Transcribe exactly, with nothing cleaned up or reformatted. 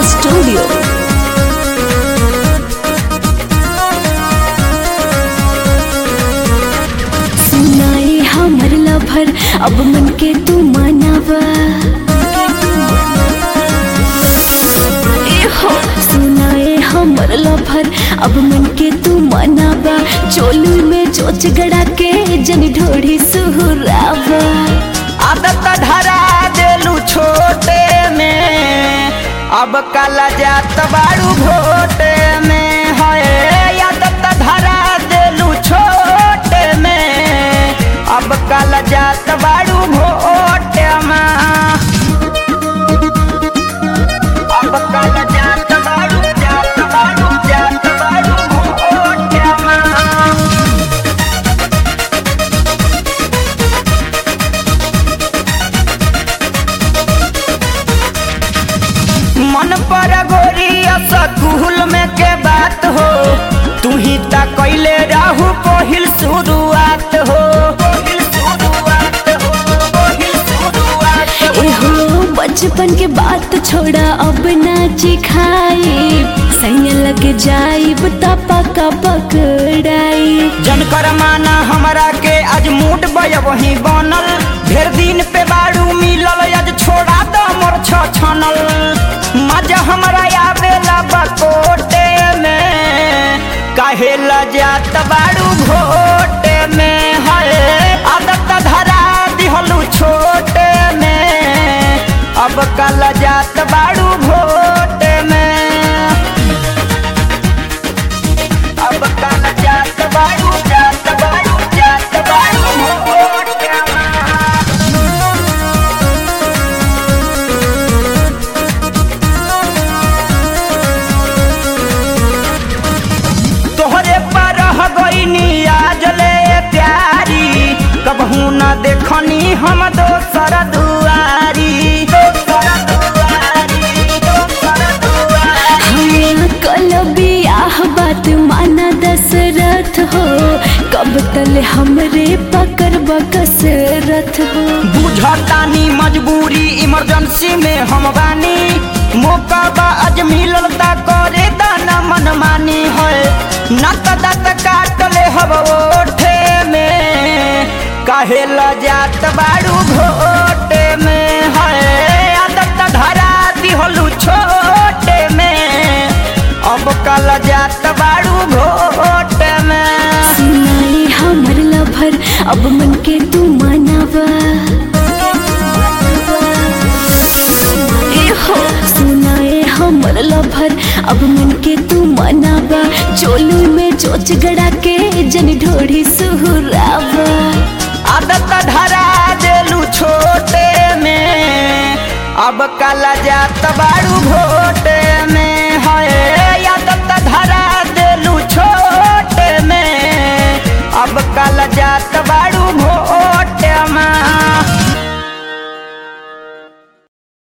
Studio. सुनाए हमर lover अब मन के तू मनावा, सुनाए हमर लभर अब मन के तू मनावा, चोली में चोच गड़ा के जन ढोड़ी सुहुरावा। आदत धरा देलू छोटे में अब काला जात बारू घोटे में है। आदत धरा देलू छोटे में अब काला जात बारू घोटे में, अब काला जात बारू जात बारू जात बारू घोटे में। मन पर गोरिया स्कूल में के बात हो, तू ही ता कैले रहू पहिल शुरुआत हो, पहिल शुरुआत हो, पहिल शुरुआत हो। एहो बचपन के बात छोड़ा अब नाची खाई, सैया लग जाई बता पका पकड़ाई। जनकर माना हमरा के आज मूड बय वही बनल, ढेर दिन पे बारू मिलल आज छोड़ा द मोर छछनल। मजा हमरा आवेला बकोटे में काहे लजात बारू घोटे में है। आदत धरा दिहलू छोटे में अब कल जात बारू घोटे में, अब कल जात बारू जात बारू जात बारू घोटे में। तोहरे पर रह गईनी आज ले प्यारी, कबहू न देखनी हम दोसर दुआरी, दोसर दुआरी, दोसर दुआरी। कल बियाह बात माना दशरथ हो, कब तल हमरे पकड़ बकसरथ हो। बुझतानी मजबूरी इमरजेंसी में हम बानी, मौका बा आज मिलल ता करे दाना मनमानी है। नत दत काट ले हब ओठे में काहे लजात बारू घोटे में है। आदत धरा दिहलू छोटे में अब कल जात बारू घोटे में। सुनाए हमर लभर अब मन के तू मनावा, एहो सुनाए हमर लभर अब मन के तू मनावा, चोली में चोच गड़ा के जन ढोड़ी सुहुरावा। आदत धरा देलू छोटे में अब काला जात बारू घोटे में।